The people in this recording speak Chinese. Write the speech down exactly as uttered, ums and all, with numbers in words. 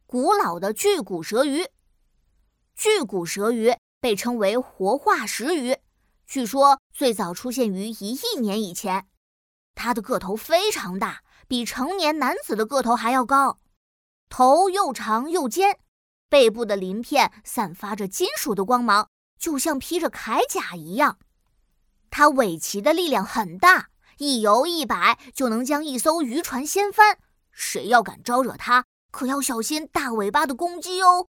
古老的巨骨舌鱼。巨骨舌鱼被称为活化石鱼，据说最早出现于一亿年以前。它的个头非常大，比成年男子的个头还要高，头又长又尖，背部的鳞片散发着金属的光芒，就像披着铠甲一样。它尾鳍的力量很大，一游一摆就能将一艘渔船掀翻，谁要敢招惹它，可要小心大尾巴的攻击哦。